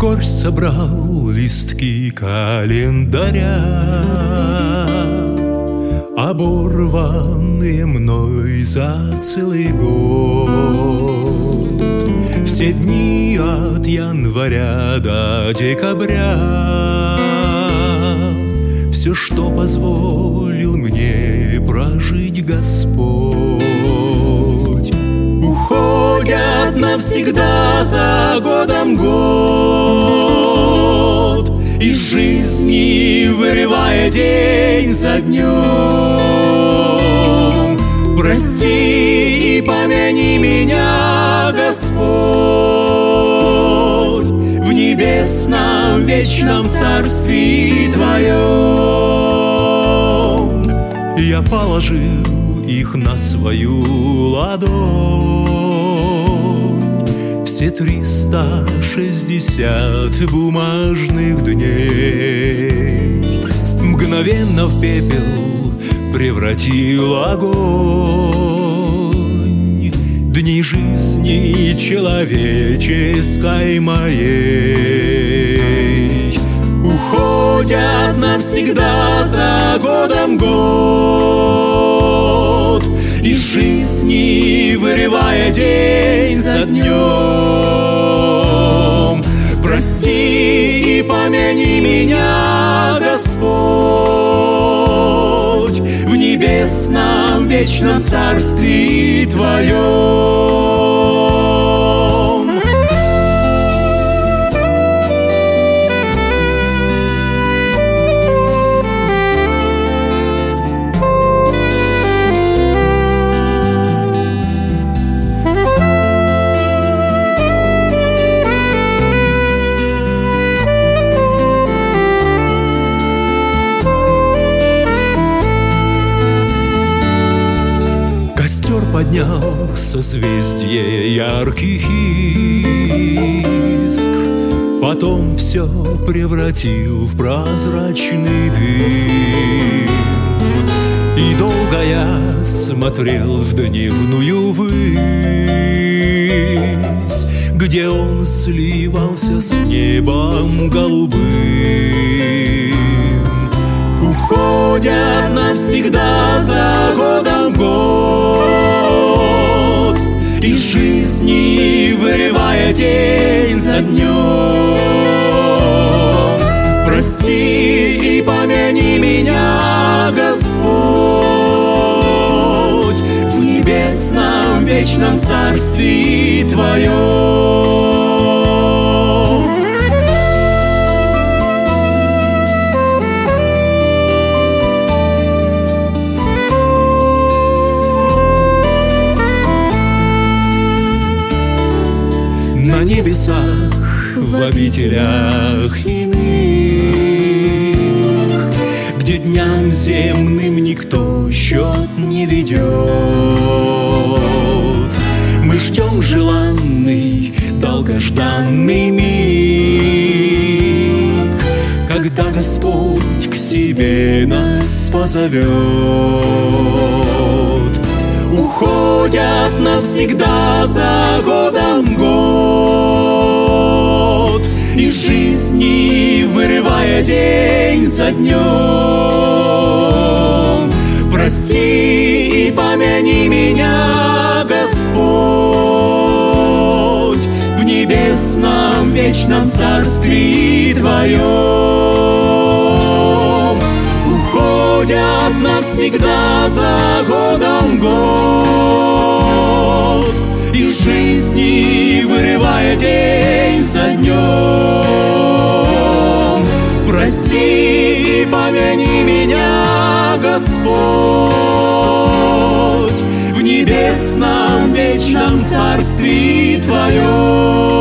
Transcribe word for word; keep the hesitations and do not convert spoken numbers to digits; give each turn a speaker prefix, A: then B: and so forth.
A: вскоре собрал листки календаря, оборванные мной за целый год. Все дни от января до декабря, все, что позволил мне прожить Господь. Уходят навсегда за годом год, из жизни вырывая день за днем. Прости и помяни меня, Господь, в небесном вечном царстве Твоем. Я положил их на свою ладонь, все триста шестьдесят бумажных дней. Мгновенно в пепел превратил огонь дни жизни человеческой моей. Уходят навсегда за годом год, из жизни вырывая день за днем. Прости и помяни меня, Господь, в небесном вечном царстве Твоем. Поднял созвездие ярких искр, потом все превратил в прозрачный дым. И долго я смотрел в дневную высь, где он сливался с небом голубым. Уходят навсегда за годом год, из жизни вырывая день за днем. Прости и помяни меня, Господь, в небесном вечном царстве Твоем. На небесах, в обителях иных, где дням земным никто счет не ведет, мы ждем желанный, долгожданный миг, когда Господь к себе нас позовет. Уходят навсегда за годом год, из жизни вырывая день за днем. Прости и помяни меня, Господь, в небесном вечном царстве Твоем. Уходят навсегда за годом год, из жизни вырывая день за днем. Прости и помяни меня, Господь, в небесном вечном царстве Твоем.